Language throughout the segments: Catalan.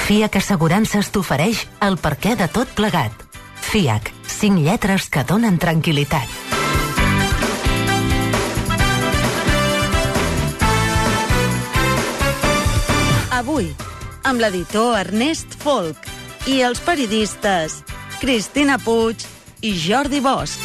FIAC Assegurances t'ofereix el perquè de tot plegat. FIAC, 5 lletres que donen tranquil·litat. Avui, amb l'editor Ernest Folk i els periodistes Cristina Puig i Jordi Bosch.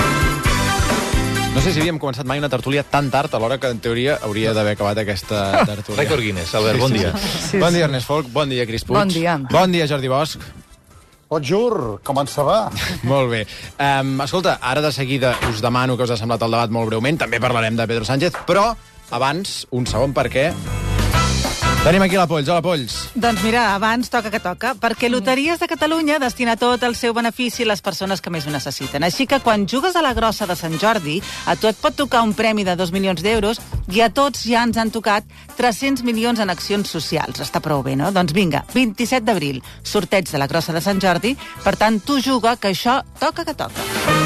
No sé si havíem començat mai una tertúlia tan tard a l'hora que, en teoria, hauria d'haver acabat aquesta tertúlia. Rècord Guinness, Albert, bon dia. Bon dia, Ernest Folk, bon dia, Cris Puig. Bon dia. Bon dia, Jordi Bosch. Bonjour, com ens va? Molt bé. Escolta, ara de seguida us demano que us ha semblat el debat molt breument, també parlarem de Pedro Sánchez, però abans, un segon, perquè tenim aquí la Polls. Hola, Polls. Doncs mira, abans toca que toca, perquè Loteries de Catalunya destina tot el seu benefici a les persones que més ho necessiten. Així que quan jugues a la grossa de Sant Jordi, a tu et pot tocar un premi de 2 milions d'euros i a tots ja ens han tocat 300 milions en accions socials. Està prou bé, no? Doncs vinga, 27 d'abril, sorteig de la grossa de Sant Jordi. Per tant, tu juga, que això toca que toca.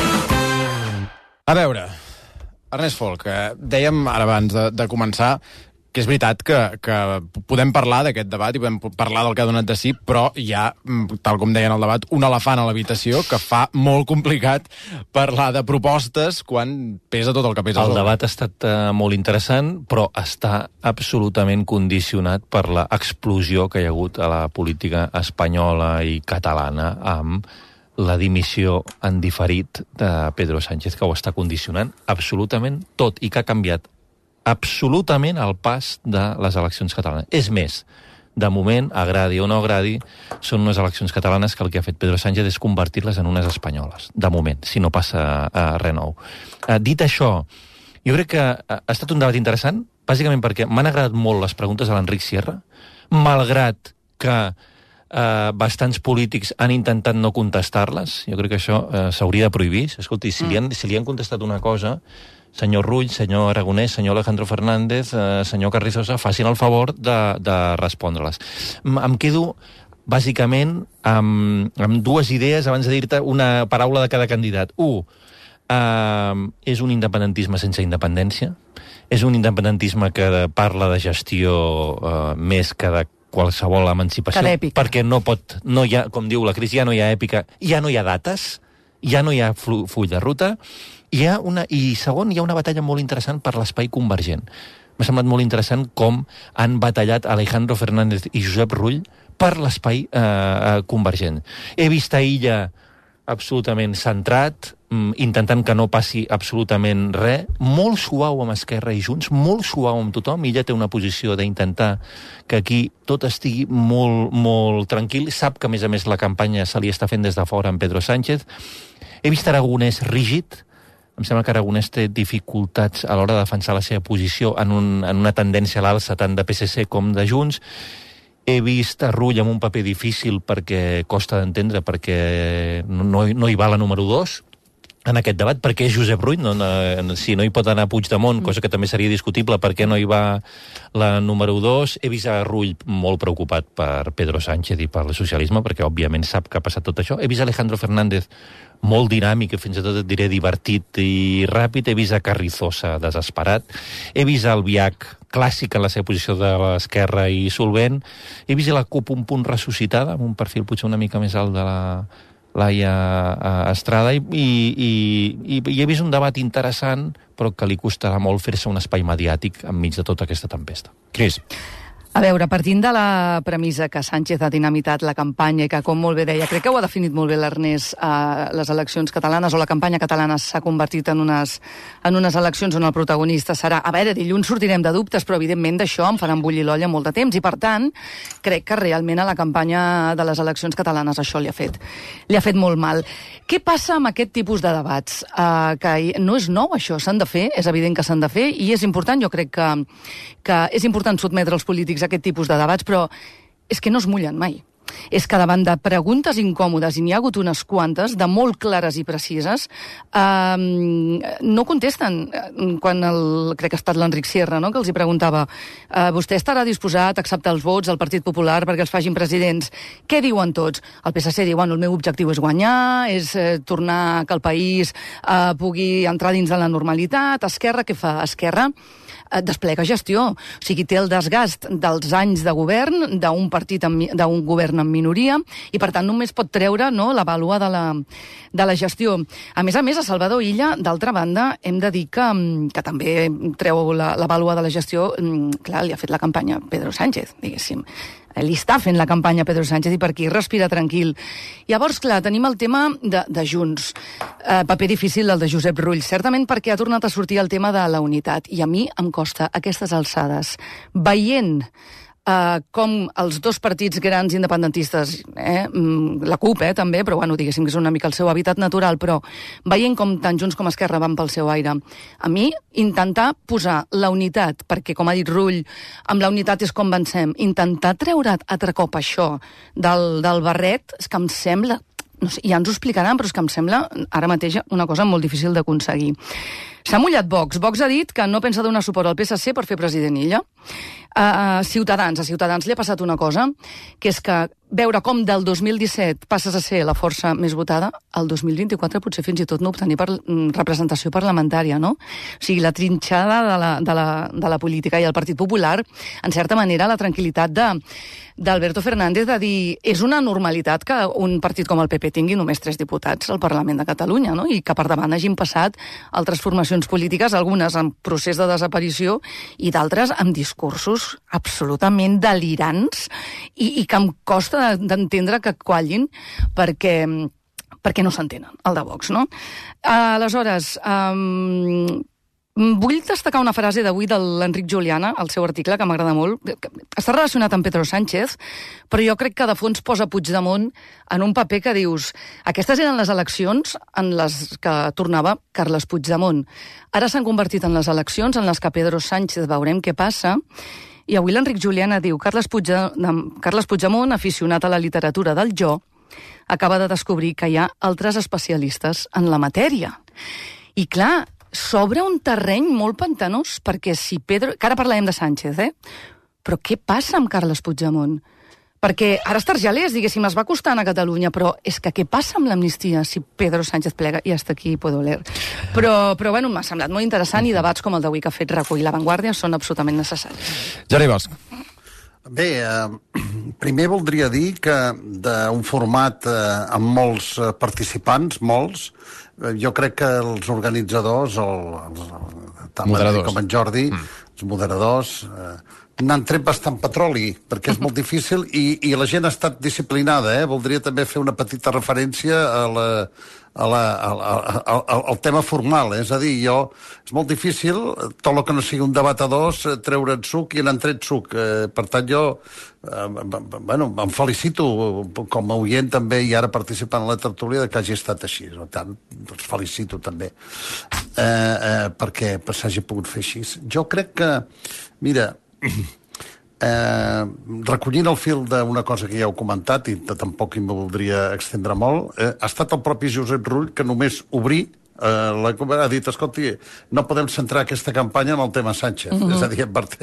A veure, Ernest Folk, dèiem ara abans de començar que és veritat que podem parlar d'aquest debat i podem parlar del que ha donat de si, però hi ha, tal com deien al debat, un elefant a l'habitació que fa molt complicat parlar de propostes quan pesa tot el que pesa. El debat ha estat molt interessant, però està absolutament condicionat per l'explosió que hi ha hagut a la política espanyola i catalana amb la dimissió en diferit de Pedro Sánchez, que ho està condicionant absolutament tot i que ha canviat absolutament el pas de les eleccions catalanes. És més, de moment, agradi o no agradi, són unes eleccions catalanes que el que ha fet Pedro Sánchez és convertir-les en unes espanyoles. De moment, si no passa res nou. Dit això, jo crec que ha estat un debat interessant, bàsicament perquè m'han agradat molt les preguntes a l'Enric Sierra, malgrat que bastants polítics han intentat no contestar-les. Jo crec que això s'hauria de prohibir. Escolti, si li han contestat una cosa, senyor Rull, senyor Aragonès, senyor Alejandro Fernández, senyor Carrizosa, facin el favor de respondre-les. Em quedo, bàsicament, amb dues idees abans de dir-te una paraula de cada candidat. És un independentisme sense independència, és un independentisme que parla de gestió més que de qualsevol emancipació, perquè no hi ha, com diu la Cris, ja no hi ha èpica, ja no hi ha dates, ja no hi ha full de ruta, i segon, hi ha una batalla molt interessant per l'espai convergent. M'ha semblat molt interessant com han batallat Alejandro Fernández i Josep Rull per l'espai convergent. He vist a Illa absolutament centrat, intentant que no passi absolutament res, molt suau amb Esquerra i Junts, molt suau amb tothom. Illa té una posició d'intentar que aquí tot estigui molt, molt tranquil. Sap que, a més, la campanya se li està fent des de fora amb Pedro Sánchez. He vist Aragonès rígid. Em sembla que Aragonès té dificultats a l'hora de defensar la seva posició en una tendència a l'alça tant de PSC com de Junts. He vist a Rull amb un paper difícil perquè costa d'entendre, perquè no hi va la número 2 en aquest debat, perquè és Josep Rull, si no hi pot anar Puigdemont, cosa que també seria discutible, per què no hi va la número 2. He vist a Rull molt preocupat per Pedro Sánchez i per el socialisme, perquè òbviament sap que ha passat tot això. He vist a Alejandro Fernández molt dinàmic, i fins i tot et diré divertit i ràpid. He vist a Carrizosa desesperat. He vist el Biac clàssic en la seva posició de l'esquerra i solvent. He vist la CUP un punt ressuscitada, amb un perfil potser una mica més alt de la Laia Estrada, i he vist un debat interessant, però que li costarà molt fer-se un espai mediàtic enmig de tota aquesta tempesta. Cris. A veure, partint de la premissa que Sánchez ha dinamitat la campanya i que, com molt bé deia, crec que ho ha definit molt bé l'Ernest, les eleccions catalanes o la campanya catalana s'ha convertit en unes eleccions on el protagonista serà... A veure, dilluns sortirem de dubtes, però evidentment d'això em faran bullir l'olla molt de temps i, per tant, crec que realment a la campanya de les eleccions catalanes això li ha fet molt mal. Què passa amb aquest tipus de debats? Que no és nou, això, s'han de fer, és evident que s'han de fer, i és important, jo crec que és important sotmetre els polítics a aquest tipus de debats, però és que no es mullen mai. és que davant de preguntes incòmodes, i n'hi ha hagut unes quantes, de molt clares i precises, no contesten. Quan crec que ha estat l'Enric Sierra, no?, que els hi preguntava vostè estarà disposat a acceptar els vots del Partit Popular perquè els facin presidents? Què diuen tots? El PSC diu, bueno, el meu objectiu és guanyar, és tornar que el país pugui entrar dins de la normalitat. Esquerra, què fa? Esquerra desplega gestió. O sigui, té el desgast dels anys de govern d'un partit, d'un govern en minoria, i per tant només pot treure, no, la vàlua de la gestió. A més, a Salvador Illa, d'altra banda, hem de dir que també treu la vàlua de la gestió. Clar, li ha fet la campanya Pedro Sánchez, diguéssim. Li està fent la campanya Pedro Sánchez i per aquí respira tranquil. Llavors, clar, tenim el tema de Junts. Paper difícil el de Josep Rull, certament perquè ha tornat a sortir el tema de la unitat. I a mi em costa, a aquestes alçades, veient com els dos partits grans independentistes, la CUP també, però bueno, diguéssim que és una mica el seu hàbitat natural, però veient com tant Junts com Esquerra van pel seu aire, a mi intentar posar la unitat, perquè com ha dit Rull, amb la unitat és com vencem, intentar treure altre cop això del barret, és que em sembla, no sé, ja ens ho explicaran, però és que em sembla ara mateix una cosa molt difícil d'aconseguir. S'ha mullat Vox. Vox ha dit que no pensa donar suport al PSC per fer president Illa. A Ciutadans li ha passat una cosa, que és que veure com del 2017 passes a ser la força més votada, el 2024 potser fins i tot no obtenir representació parlamentària, no? O sigui, la trinxada de la política i el Partit Popular, en certa manera, la tranquil·litat d'Alberto Fernández de dir és una normalitat que un partit com el PP tingui només 3 diputats al Parlament de Catalunya, no? I que per davant hagin passat altres formacions polítiques, algunes en procés de desaparició i d'altres amb discursos absolutament delirants i que em costa d'entendre que quallin perquè no s'entenen, el de Vox, no? Aleshores, vull destacar una frase d'avui de l'Enric Juliana, el seu article, que m'agrada molt. Està relacionat amb Pedro Sánchez, però jo crec que de fons posa Puigdemont en un paper que dius aquestes eren les eleccions en les que tornava Carles Puigdemont. Ara s'han convertit en les eleccions en les que Pedro Sánchez veurem què passa. I avui l'Enric Juliana diu Carles Puigdemont, aficionat a la literatura del jo, acaba de descobrir que hi ha altres especialistes en la matèria. I clar, s'obre un terreny molt pantanós, perquè si Pedro... Que ara parlarem de Sánchez, però què passa amb Carles Puigdemont? Perquè ara Estarjalés, diguéssim, es va costant a Catalunya, però és que què passa amb l'amnistia si Pedro Sánchez plega? I hasta aquí puedo leer. Però bueno, m'ha semblat molt interessant i debats com el d'avui que ha fet RACU i La Vanguardia són absolutament necessaris. Jordi Bosch. Bé, primer voldria dir que d'un format amb molts participants, jo crec que els organitzadors, tant com en Jordi, els moderadors, n'han tret bastant petroli, perquè és molt difícil i la gent ha estat disciplinada. Voldria també fer una petita referència al tema formal. És a dir, és molt difícil, tot el que no sigui un debat a dos, treure'n suc i n'han tret suc. Per tant, jo em felicito com a oient també i ara participant en la tertúlia que hagi estat així. Per tant, els felicito també perquè s'hagi pogut fer així. Jo crec que, mira, recollint el fil d'una cosa que ja heu comentat i tampoc hi me voldria extendre molt, ha estat el propi Josep Rull que només ha dit, escolti, no podem centrar aquesta campanya en el tema Sánchez. És a dir,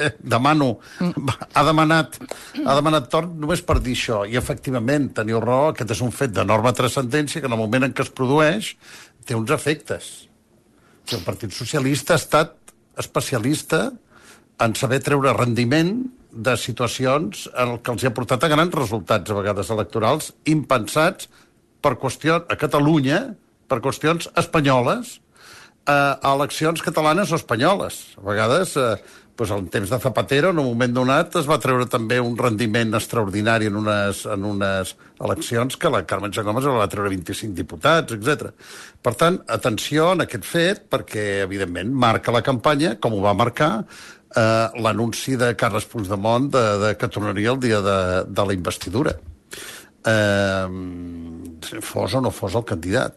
ha demanat torn només per dir això. I efectivament, teniu raó, aquest és un fet d'enorme transcendència que en el moment en què es produeix té uns efectes. El Partit Socialista ha estat especialista en saber treure rendiment de situacions en què els ha portat a grans resultats, a vegades electorals, impensats a Catalunya, per qüestions espanyoles, a eleccions catalanes o espanyoles. A vegades, en temps de Zapatero, en un moment donat, es va treure també un rendiment extraordinari en unes eleccions que la Carmen Sangomés va treure 25 diputats, etc. Per tant, atenció en aquest fet, perquè, evidentment, marca la campanya, com ho va marcar l'anunci de Carles Puigdemont que tornaria el dia de la investidura. Fos o no fos el candidat.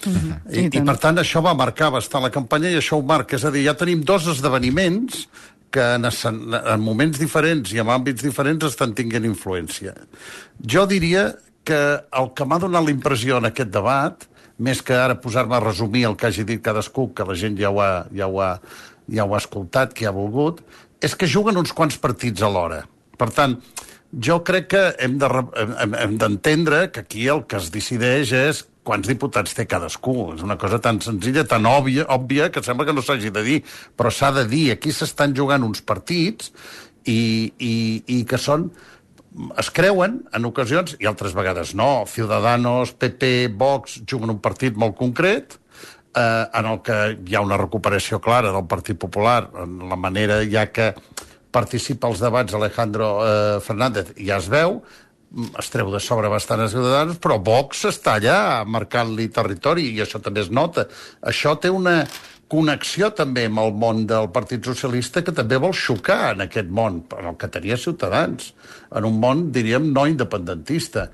I per tant això va marcar bastant la campanya i això ho marca. És a dir, ja tenim dos esdeveniments que en moments diferents i en àmbits diferents estan tinguent influència. Jo diria que el que m'ha donat la impressió en aquest debat, més que ara posar-me a resumir el que hagi dit cadascú, que la gent ja ho ha escoltat, qui ha volgut, és que juguen uns quants partits alhora. Per tant, jo crec que hem d'entendre que aquí el que es decideix és quants diputats té cadascú. És una cosa tan senzilla, tan òbvia, que sembla que no s'hagi de dir, però s'ha de dir. Aquí s'estan jugant uns partits i que són... es creuen en ocasions, i altres vegades no. Ciudadanos, PP, Vox juguen un partit molt concret, en el que hi ha una recuperació clara del Partit Popular, en la manera ja que participa als debats Alejandro Fernández, ja es veu, es treu de sobre bastant a Ciudadanos, però Vox està allà marcant-li territori, i això també es nota. Això té una connexió també amb el món del Partit Socialista, que també vol xocar en aquest món, en el que tenia Ciutadans, en un món, diríem, no independentista.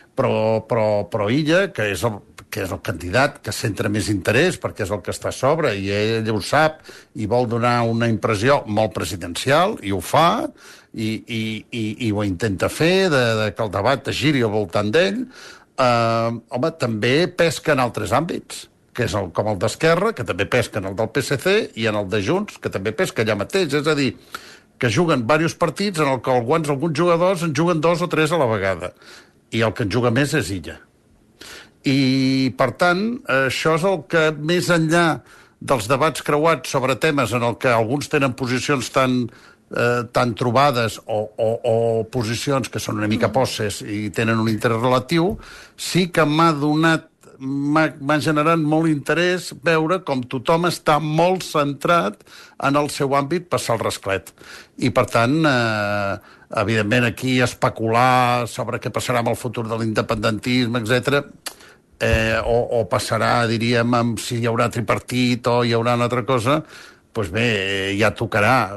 Però Illa, que és el candidat que centra més interès, perquè és el que està a sobre, i ell ho sap, i vol donar una impressió molt presidencial, i ho fa, i ho intenta fer, que el debat es giri al voltant d'ell, home, també pesca en altres àmbits, que és com el d'Esquerra, que també pesca en el del PSC, i en el de Junts, que també pesca allà mateix. És a dir, que juguen diversos partits en el que alguns jugadors en juguen 2 o 3 a la vegada. I el que en juga més és Illa. I, per tant, això és el que, més enllà dels debats creuats sobre temes en el que alguns tenen posicions tan trobades o posicions que són una mica posses i tenen un interès relatiu, sí que m'ha generat molt interès veure com tothom està molt centrat en el seu àmbit passar el rasclet. I, per tant, evidentment, aquí especular sobre què passarà amb el futur de l'independentisme, etc., o passarà, diríem, amb si hi haurà tripartit o hi haurà una altra cosa, doncs bé, ja tocarà.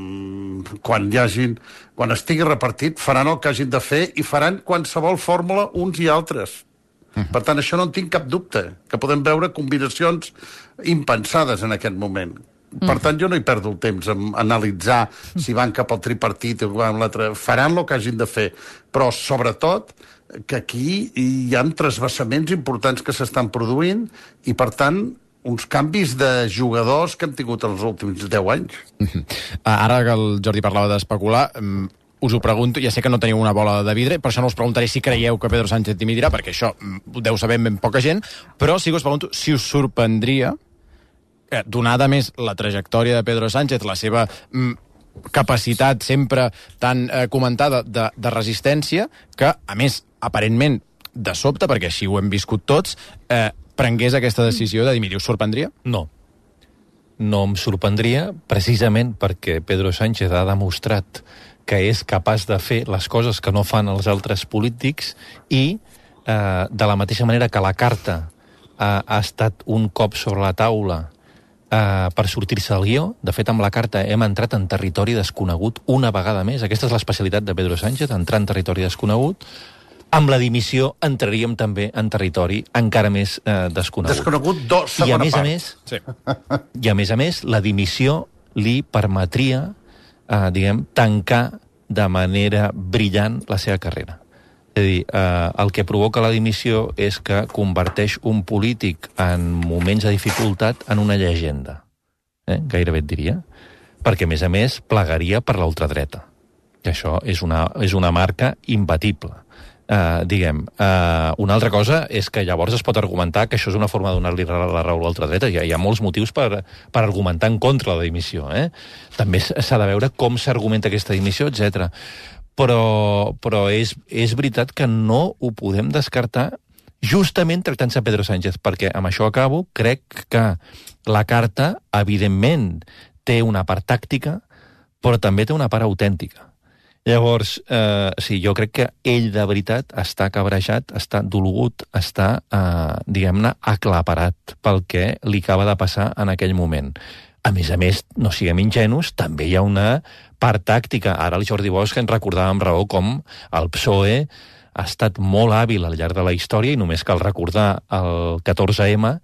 Quan estigui repartit, faran el que hagin de fer i faran qualsevol fórmula uns i altres. Per tant, això no en tinc cap dubte, que podem veure combinacions impensades en aquest moment. Per tant, jo no hi perdo el temps en analitzar si van cap al tripartit o cap a l'altre. Faran el que hagin de fer, però sobretot que aquí hi ha transvasaments importants que s'estan produint i, per tant, uns canvis de jugadors que hem tingut els últims 10 anys. Ara que el Jordi parlava d'especular, us ho pregunto, ja sé que no teniu una bola de vidre, per això no us preguntaré si creieu que Pedro Sánchez dimitirà, perquè això ho deu saber ben poca gent, però sí que us pregunto si us sorprendria, donada més la trajectòria de Pedro Sánchez, la seva capacitat sempre tan comentada de resistència, que, a més, aparentment, de sobte, perquè així ho hem viscut tots, prengués aquesta decisió de dimitir. Us sorprendria? No. No em sorprendria, precisament perquè Pedro Sánchez ha demostrat que és capaç de fer les coses que no fan els altres polítics i, de la mateixa manera que la carta ha estat un cop sobre la taula per sortir-se del guió, de fet, amb la carta hem entrat en territori desconegut una vegada més. Aquesta és l'especialitat de Pedro Sánchez, entrar en territori desconegut. Amb la dimissió entraríem també en territori encara més desconegut. Desconegut, segona part. I a més, la dimissió li permetria tancar de manera brillant la seva carrera. És a dir, el que provoca la dimissió és que converteix un polític en moments de dificultat en una llegenda. Gairebé et diria. Perquè, a més, plegaria per l'ultradreta. I això és una marca imbatible. Una altra cosa és que llavors es pot argumentar que això és una forma de donar-li la raó a l'ultradreta. Hi ha molts motius per argumentar en contra la dimissió. També s'ha de veure com s'argumenta aquesta dimissió, etc. Però és veritat que no ho podem descartar justament tractant-se a Pedro Sánchez, perquè amb això acabo, crec que la carta, evidentment, té una part tàctica, però també té una part autèntica. Llavors, sí, jo crec que ell de veritat està cabrejat, està dolgut, està, diguem-ne, aclaparat pel que li acaba de passar en aquell moment. A més, no siguem ingenus, també hi ha una part tàctica. Ara el Jordi Bosch ens recordava amb raó com el PSOE ha estat molt hàbil al llarg de la història, i només cal recordar el 14M,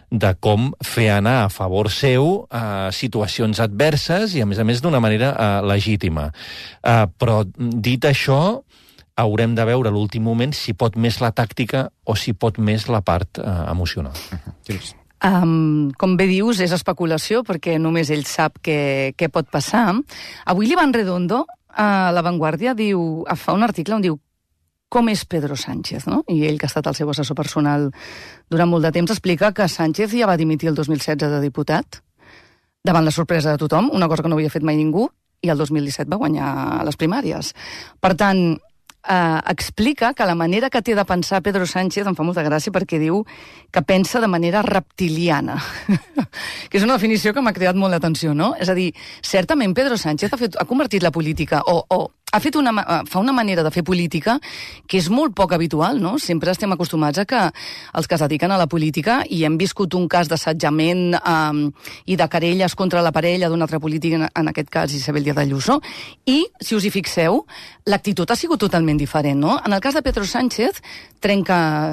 de com fer anar a favor seu situacions adverses i, a més, d'una manera legítima. Però, dit això, haurem de veure a l'últim moment si pot més la tàctica o si pot més la part emocional. Com bé dius, és especulació, perquè només ell sap què pot passar. Avui l'Iván Redondo, a La Vanguardia, fa un article on diu com és Pedro Sánchez, no? I ell, que ha estat el seu assessor personal durant molt de temps, explica que Sánchez ja va dimitir el 2016 de diputat, davant la sorpresa de tothom, una cosa que no havia fet mai ningú, i el 2017 va guanyar les primàries. Per tant, explica que la manera que té de pensar Pedro Sánchez em fa molta gràcia, perquè diu que pensa de manera reptiliana, que és una definició que m'ha creat molt d'atenció, no? És a dir, certament Pedro Sánchez ha convertit la política, o fa una manera de fer política que és molt poc habitual, no? Sempre estem acostumats a que els que es dediquen a la política, i hem viscut un cas d'assetjament i de querelles contra la parella d'un altre polític, en aquest cas Isabel Díaz Ayuso, i, si us hi fixeu, l'actitud ha sigut totalment diferent, no? En el cas de Pedro Sánchez, trenca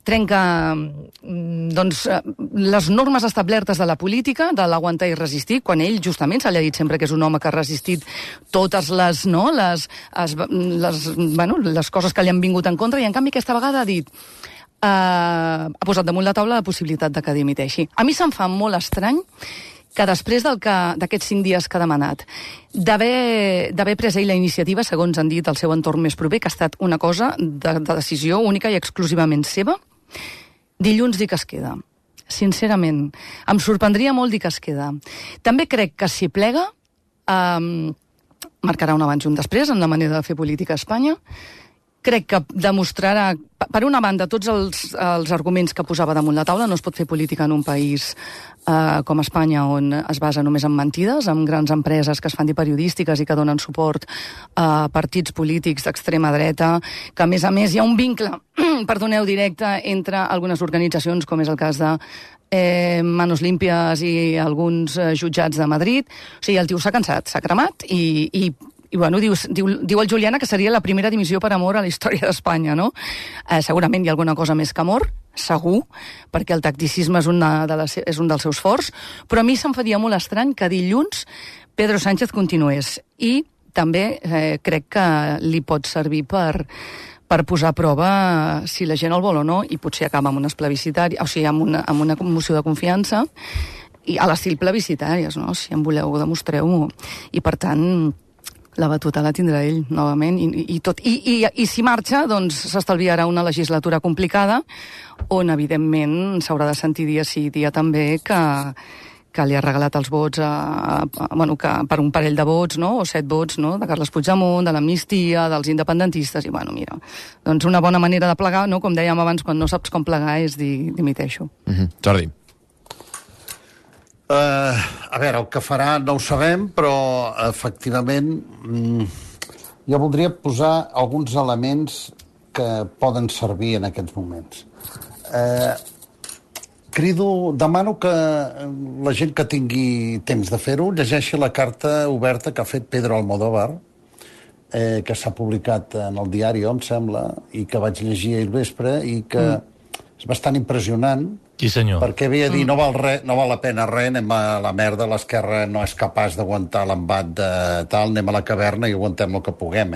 doncs, les normes establertes de la política, de l'aguantar i resistir, quan ell justament se li ha dit sempre que és un home que ha resistit totes les coses que li han vingut en contra, i en canvi aquesta vegada ha dit ha posat damunt la taula la possibilitat de que dimiteixi. A mi se'm fa molt estrany que després d'aquests 5 dies que ha demanat, d'haver pres ell la iniciativa, segons han dit el seu entorn més proper, que ha estat una cosa de decisió única i exclusivament seva, dilluns dir que es queda. Sincerament, em sorprendria molt dir que es queda. També crec que si plega marcarà un abans i un després en la manera de fer política a Espanya. Crec que demostrarà, per una banda, tots els arguments que posava damunt la taula. No es pot fer política en un país com Espanya, on es basa només en mentides, amb grans empreses que es fan dir periodístiques i que donen suport a partits polítics d'extrema dreta, que a més hi ha un vincle, perdoneu, directe entre algunes organitzacions, com és el cas de Manos Limpias i alguns jutjats de Madrid. O sigui, el tio s'ha cansat, s'ha cremat i bueno, diu el Juliana que seria la primera dimissió per amor a la història d'Espanya, no? Segurament hi ha alguna cosa més que amor, segur, perquè el tacticisme és un dels seus forts, però a mi se'm faria molt estrany que dilluns Pedro Sánchez continués. I també crec que li pot servir per posar a prova si la gent el vol o no, i potser acaba amb unes plebiscitàries, o sigui, amb una moció de confiança, i a l'estil plebiscitàries, no? Si en voleu, demostreu-ho. I, per tant, la batuta la tindrà ell, novament, i si marxa, doncs s'estalviarà una legislatura complicada, on, evidentment, s'haurà de sentir dia sí, dia també, que li ha regalat els vots per un parell de vots, no? O 7 vots, no? De Carles Puigdemont, de l'amnistia, dels independentistes, i bueno, mira, doncs una bona manera de plegar, no? Com dèiem abans, quan no saps com plegar és dir dimiteixo. Jordi. A veure, el que farà no ho sabem, però efectivament jo voldria posar alguns elements que poden servir en aquests moments. Demano que la gent que tingui temps de fer-ho llegeixi la carta oberta que ha fet Pedro Almodóvar, que s'ha publicat en el diari, em sembla, i que vaig llegir ahir vespre, i que és bastant impressionant. Sí, senyor. Perquè ve a dir, no val la pena res, anem a la merda, l'esquerra no és capaç d'aguantar l'embat de tal, anem a la caverna i aguantem el que puguem,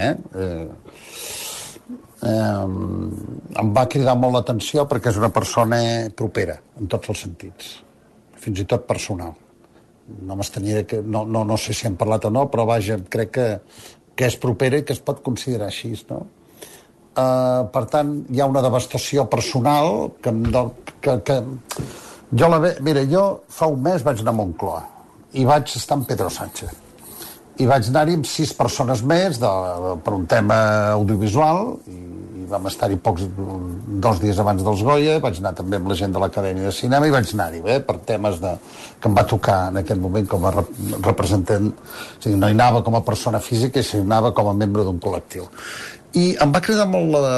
em va cridar molt l'atenció perquè és una persona propera, en tots els sentits, fins i tot personal. No m'estanyia que... No sé si hem parlat o no, però vaja, crec que és propera i que es pot considerar així, no? Per tant, hi ha una devastació personal que mira, jo fa un mes vaig anar a Moncloa i vaig estar amb Pedro Sánchez i vaig anar-hi amb 6 persones més per un tema audiovisual i vam estar-hi 2 dies abans dels Goya. Vaig anar també amb la gent de l'Acadèmia de Cinema i vaig anar-hi per temes que em va tocar en aquell moment com a representant. O sigui, no hi anava com a persona física, sinó anava com a membre d'un col·lectiu. I em va cridar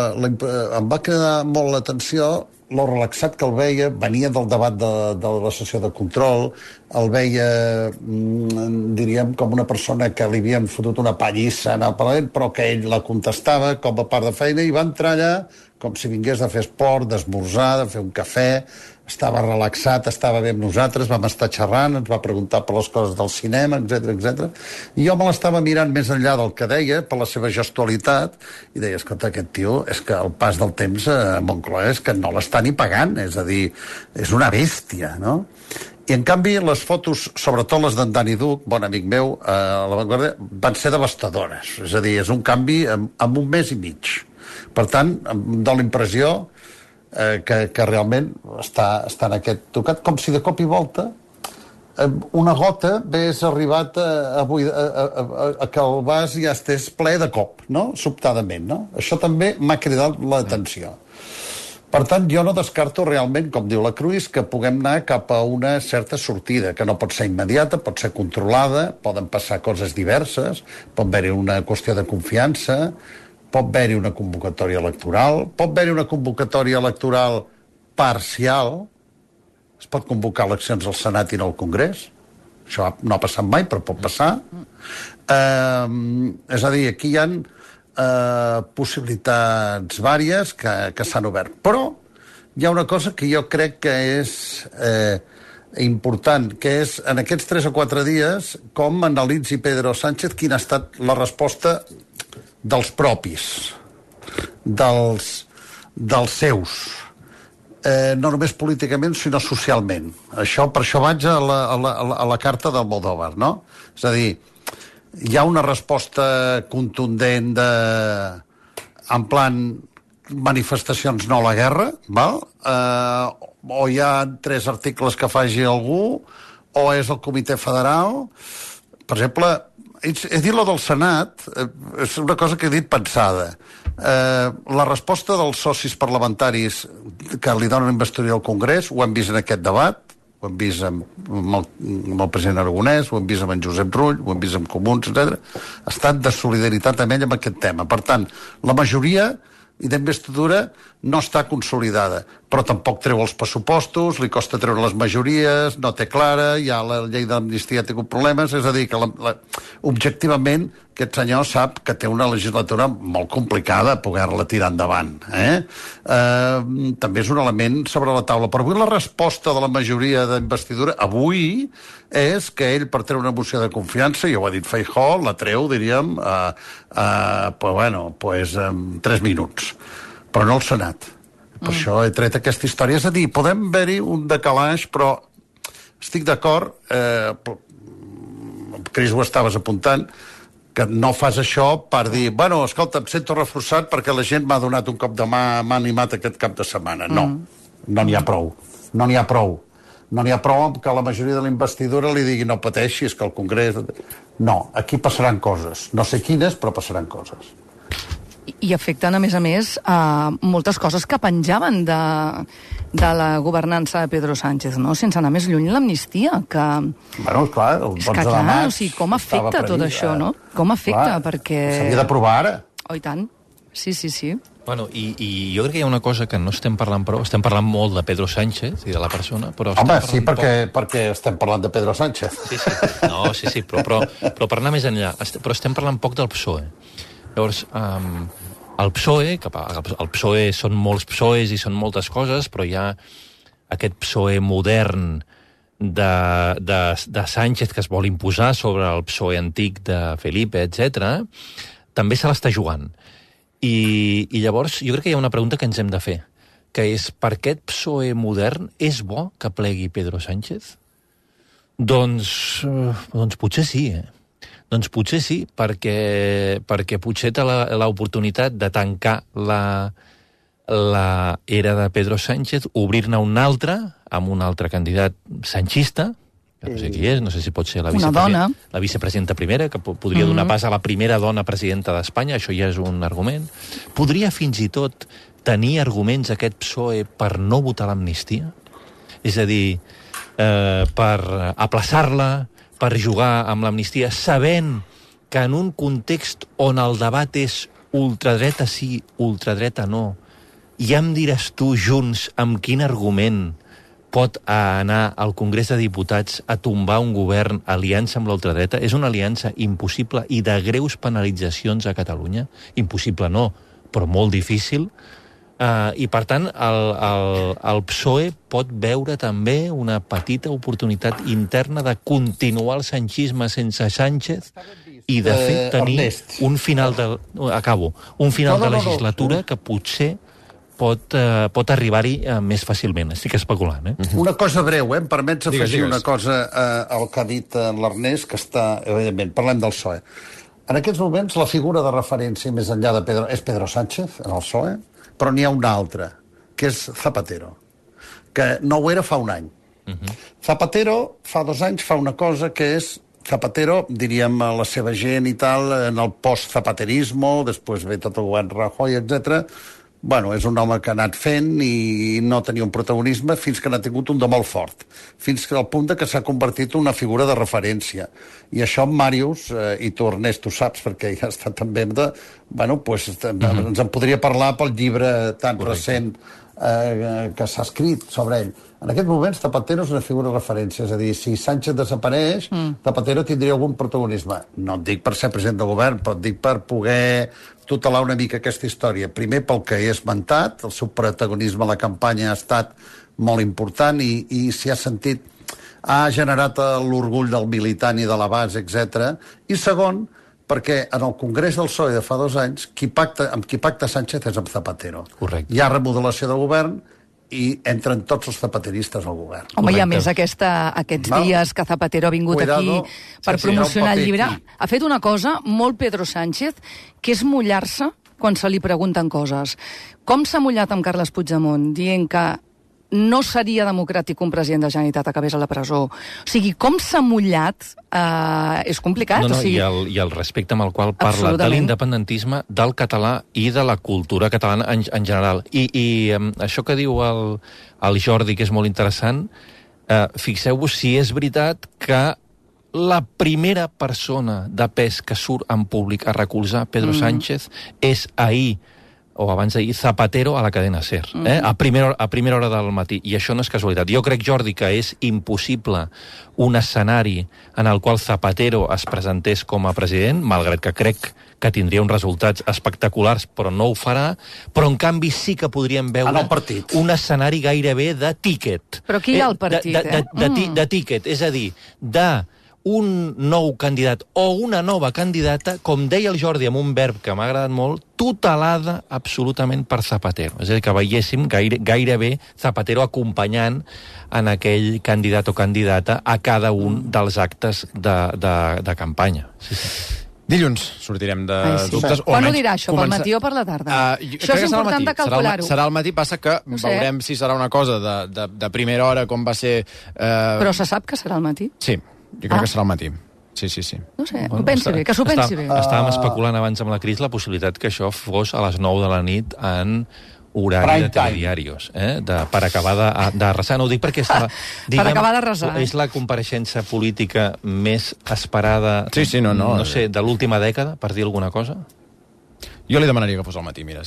molt l'atenció lo relaxat que el veia. Venia del debat de la sessió de control, el veia, diríem, com una persona que li havien fotut una pallissa en el Parlament, però que ell la contestava com a part de feina, i va entrar allà com si vingués de fer esport, d'esmorzar, de fer un cafè. estava relaxat, estava bé amb nosaltres, vam estar xerrant, ens va preguntar per les coses del cinema, etc. I jo me l'estava mirant més enllà del que deia, per la seva gestualitat, i deia, escolta, aquest tio, és que el pas del temps a Moncloa és que no l'està ni pagant, és a dir, és una bèstia, no? I, en canvi, les fotos, sobretot les d'en Dani Duch, bon amic meu, a La Vanguardia, van ser devastadores. És a dir, és un canvi en un mes i mig. Per tant, em dóna la impressió que realment està en aquest tocat, com si de cop i volta una gota hagués arribat a que el vas ja estés ple de cop, no? Sobtadament, no? Això també m'ha cridat l'atenció. Per tant, jo no descarto realment, com diu la Cruz, que puguem anar cap a una certa sortida, que no pot ser immediata, pot ser controlada, poden passar coses diverses, pot haver-hi una qüestió de confiança, pot haver-hi una convocatòria electoral, pot haver-hi una convocatòria electoral parcial, es pot convocar eleccions al Senat i no al Congrés, això no ha passat mai, però pot passar. És a dir, aquí hi ha possibilitats vàries que s'han obert. Però hi ha una cosa que jo crec que és important, que és en aquests 3 o 4 dies com analitzi Pedro Sánchez quina ha estat la resposta dels propis, dels seus, no només políticament sinó socialment. Per això vaig a la carta del Moldova, no? És a dir, hi ha una resposta contundent en plan manifestacions no a la guerra, val? O hi ha 3 articles que faci algú, o és el Comitè Federal. Per exemple, he dit lo del Senat, és una cosa que he dit pensada. La resposta dels socis parlamentaris que li donen investidura al Congrés, ho hem vist en aquest debat, ho hem vist amb el president Aragonès, ho hem vist amb en Josep Rull, ho hem vist amb Comuns, etc. Ha estat de solidaritat amb ell amb aquest tema. Per tant, la majoria d'investidura no està consolidada, però tampoc treu els pressupostos, li costa treure les majories, no té clara, ja la llei d'amnistia ha tingut problemes, és a dir, que objectivament aquest senyor sap que té una legislatura molt complicada poder-la tirar endavant. També és un element sobre la taula. Però avui la resposta de la majoria d'investidura, avui, és que ell, per treure una moció de confiança, ja ho ha dit Feijóo, la treu, diríem, en 3 minuts. Però no al Senat. Per això he tret aquesta història. És a dir, podem haver-hi un decalaix, però estic d'acord, Cris, ho estaves apuntant, que no fas això per dir, bueno, escolta, em sento reforçat perquè la gent m'ha donat un cop de mà, m'ha animat aquest cap de setmana. No, no n'hi ha prou. No n'hi ha prou. No n'hi ha prou que la majoria de la investidura li digui no pateixi, és que el Congrés... No, aquí passaran coses. No sé quines, però passaran coses. I afecten, a més, moltes coses que penjaven de la governança de Pedro Sánchez, no? Sense anar més lluny, l'amnistia, que... Bueno, clar, el 11 de maig... O sigui, com afecta tot això, no? Com afecta, perquè... S'havia d'aprovar ara. Oh, i tant. Sí. Bueno, i jo crec que hi ha una cosa que no estem parlant prou. Estem parlant molt de Pedro Sánchez i de la persona, però... Home, sí, perquè estem parlant de Pedro Sánchez. Sí, però per anar més enllà, però estem parlant poc del PSOE. Llavors, el PSOE són molts PSOEs i són moltes coses, però hi ha aquest PSOE modern de Sánchez que es vol imposar sobre el PSOE antic de Felipe, etc. també se l'està jugant. I llavors jo crec que hi ha una pregunta que ens hem de fer, que és, per aquest PSOE modern és bo que plegui Pedro Sánchez? Doncs potser sí, Doncs potser sí, perquè potser té l'oportunitat de tancar la era de Pedro Sánchez, obrir-ne una altra, amb un altre candidat sanchista, que no sé qui és, no sé si pot ser la vicepresidenta primera, que podria donar pas a la primera dona presidenta d'Espanya, això ja és un argument. Podria fins i tot tenir arguments aquest PSOE per no votar l'amnistia? És a dir, per aplaçar-la, per jugar amb l'amnistia, sabent que en un context on el debat és ultradreta sí, ultradreta no, ja em diràs tu, Junts, amb quin argument pot anar al Congrés de Diputats a tombar un govern aliança amb l'ultradreta? És una aliança impossible i de greus penalitzacions a Catalunya? Impossible no, però molt difícil. I, per tant, el PSOE pot veure també una petita oportunitat interna de continuar el sanchisme sense Sánchez i, de fet, tenir un final de legislatura que potser pot arribar-hi més fàcilment. Estic especulant, Una cosa breu, em permets afegir una cosa al que ha dit l'Ernest, que està, evidentment, parlem del PSOE. En aquests moments, la figura de referència més enllà de Pedro és Pedro Sánchez, en el PSOE, però n'hi ha una altra, que és Zapatero, que no ho era fa un any. Zapatero, fa 2 anys, fa una cosa que és Zapatero, diríem, la seva gent i tal, en el post-zapaterismo, després ve tot el govern Rajoy, etc. Bueno, és un home que ha anat fent i no tenia un protagonisme fins que n'ha tingut un de molt fort, fins al punt que s'ha convertit en una figura de referència. I això, Màrius, i tu, Ernest, tu saps, perquè ja està també ens en podria parlar pel llibre tan recent que s'ha escrit sobre ell. En aquests moments, Zapatero és una figura de referència, és a dir, si Sánchez desapareix, Zapatero tindria algun protagonisme. No et dic per ser president del govern, però et dic per poder tutelar una mica aquesta història. Primer, pel que he esmentat, el seu protagonisme a la campanya ha estat molt important i s'hi ha sentit, ha generat l'orgull del militant i de la base, etc. I segon, perquè en el Congrés del PSOE de fa 2 anys, amb qui pacta Sánchez és amb Zapatero. Correcte. Hi ha remodelació del govern i entren tots els zapateristes al govern. Home, i a més aquests dies que Zapatero ha vingut aquí per promocionar el llibre, ha fet una cosa molt Pedro Sánchez, que és mullar-se quan se li pregunten coses. Com s'ha mullat amb Carles Puigdemont, dient que no seria democràtic que un president de la Generalitat acabés a la presó? O sigui, com s'ha mullat és complicat. I el respecte amb el qual parla de l'independentisme, del català i de la cultura catalana en general. I això que diu el Jordi, que és molt interessant, fixeu-vos si és veritat que la primera persona de pes que surt en públic a recolzar Pedro Sánchez és ahir, o abans d'ahir, Zapatero a la cadena SER, a primera hora del matí. I això no és casualitat. Jo crec, Jordi, que és impossible un escenari en el qual Zapatero es presentés com a president, malgrat que crec que tindria uns resultats espectaculars, però no ho farà, però en canvi sí que podríem veure un escenari gairebé de tíquet. Però qui hi ha al partit, de tíquet, és a dir, un nou candidat o una nova candidata, com deia el Jordi amb un verb que m'ha agradat molt, tutelada absolutament per Zapatero. És a dir, que veiéssim gairebé Zapatero acompanyant en aquell candidat o candidata a cada un dels actes de campanya. Sí. Dilluns sortirem de dubtes. Quan ho dirà això, pel matí o per la tarda? Això és important de calcular-ho. Serà al matí, passa que veurem si serà una cosa de primera hora, com va ser... Però se sap que serà al matí? Sí. Jo crec que serà al matí. Sí. No sé, ho pensi bé, que s'ho pensi bé. Estàvem especulant abans amb la Cris la possibilitat que això fos a les 9 de la nit en horari de telediarios, per acabar d'arrasar. No ho dic perquè per acabar d'arrasar. És la compareixença política més esperada, no sé, de l'última dècada, per dir alguna cosa? Jo li demanaria que fos al matí, mira.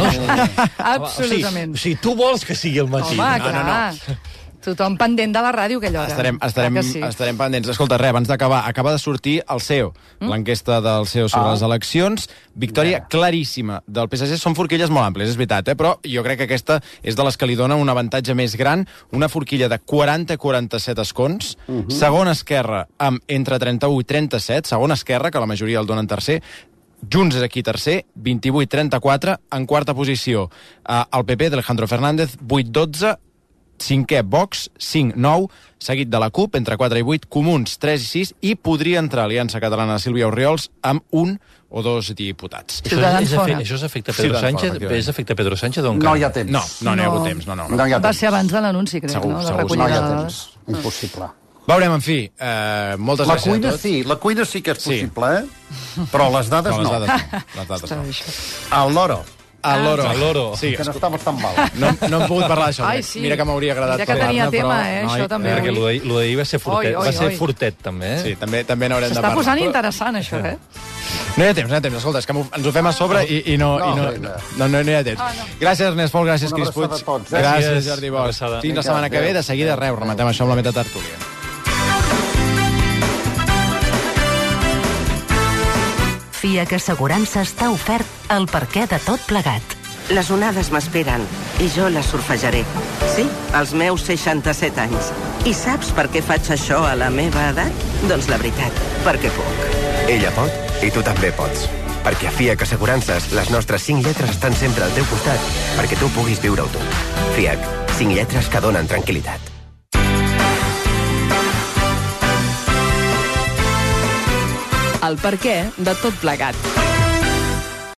Absolutament. O sigui, tu vols que sigui al matí. Home, clar. Tothom pendent de la ràdio aquella hora. Estarem pendents. Escolta, abans d'acabar, acaba de sortir el CEO, l'enquesta del CEO sobre les eleccions. Victòria claríssima del PSG. Són forquilles molt àmplies, és veritat, però jo crec que aquesta és de les que li dona un avantatge més gran. Una forquilla de 40-47 escons. Segona Esquerra amb entre 31 i 37. Segona Esquerra, que la majoria el donen tercer. Junts és aquí tercer, 28-34. En quarta posició, el PP d'Alejandro Fernández, 8-12. Cinquè, Vox, 5-9, seguit de la CUP, entre 4 i 8, Comuns, 3 i 6, i podria entrar Aliança Catalana de Sílvia Orriols amb 1 o 2 diputats. Això és efecte Pedro Sánchez? És efecte Pedro Sánchez o encara? No hi ha temps. No hi ha hagut temps. No. Va ser abans de l'anunci, crec, no? Segur, no hi ha temps. Impossible. Veurem, en fi, moltes gràcies a tots. La cuina sí que és possible, però les dades no. Les dades no. El loro. Al loro. Sí, que no estamos tan mal. No hem pogut parlar d'això. Sí. Mira que m'hauria agradat parlar-ne, però... Mira que tenia tema, això també. Perquè lo d'ahir va ser fortet. Va ser fortet, també. Sí, també n'haurem de parlar. S'està posant interessant, això, No hi ha temps. Escolta, és que ens ho fem a sobre i no hi ha temps. Gràcies, Ernest Folk, gràcies, Cris Puig. Gràcies, Jordi Bosch. Fins la setmana que ve, de seguida, rematem això amb la metatertúlia. FIAC Assegurances t'ha ofert el perquè de tot plegat. Les onades m'esperen i jo les surfejaré. Sí, als meus 67 anys. I saps per què faig això a la meva edat? Doncs la veritat, perquè puc. Ella pot i tu també pots. Perquè a FIAC Assegurances les nostres 5 lletres estan sempre al teu costat perquè tu puguis viure-ho tot. FIAC, 5 lletres que donen tranquil·litat. El perquè de tot plegat.